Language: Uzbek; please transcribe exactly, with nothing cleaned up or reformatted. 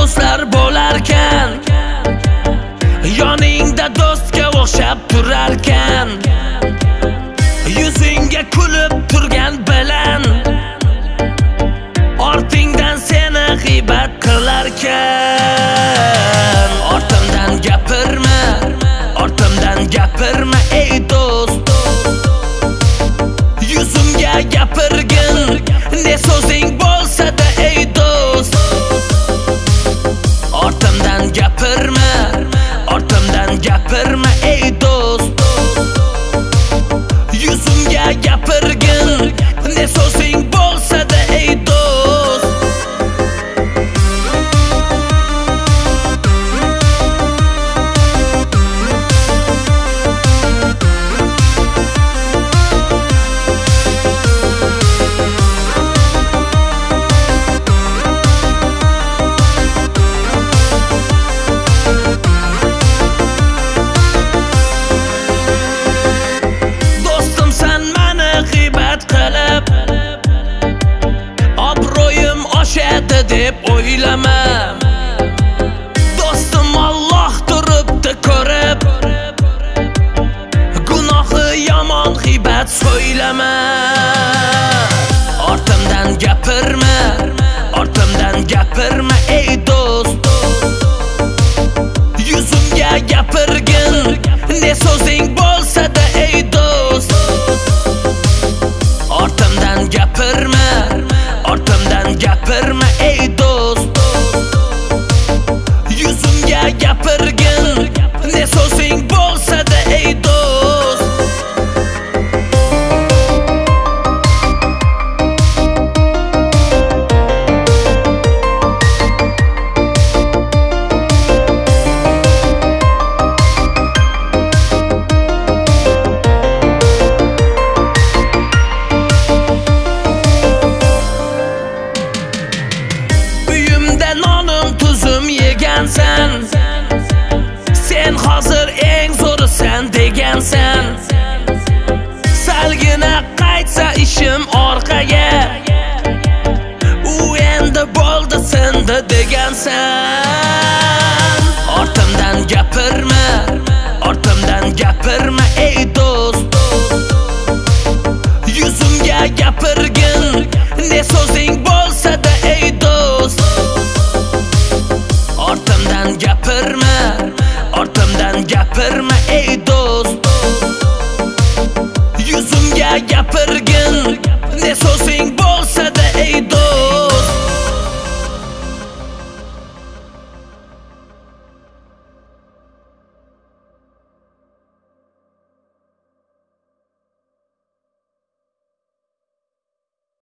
do'stlar bo'larkan, yoningda do'stga o'xshab turarkan, yuzingga kulib turgan bilan ortingdan seni g'iybat qilarkan. Ortimdan gapirma, ortimdan gapirma ey do'st, yuzimga gapirgin ne so'zing bo'lsa-da ey do'st. Ortimdan gapirma, ortimdan gapirma ey do'st, yuzimga gapirgin ne so'zing bo'lsa-da ey do'st. Obro'yim oshadi deb o'ylama, do'stim Alloh turibdi ko'rib, gunohi yomon g'iybat so'ylama. Ortimdan gapirma, ortimdan gapirma ey do'st, yuzimga gapirgin ne so'zing bo'lsa-da ey do'st. Ortimdan gapirma, ortimdan gapirma ey do'st, yuzimga gapirgin ne so'zing bo'lsa-da ey do'st. Sen, sen hozir eng zo'risan degansan, salgina qaytsa ishim orqaga, u endi bo'ldi sindi degansan. Ortimdan gapirma, ortimdan gapirma ey do'st, yuzimga gapirgin ne so'zing bo'lsa-da ey do'st. Ortimdan gapirma, ortimdan gapirma ey do'st, yuzimga gapirgin ne so'zing bo'lsa-da ey do'st.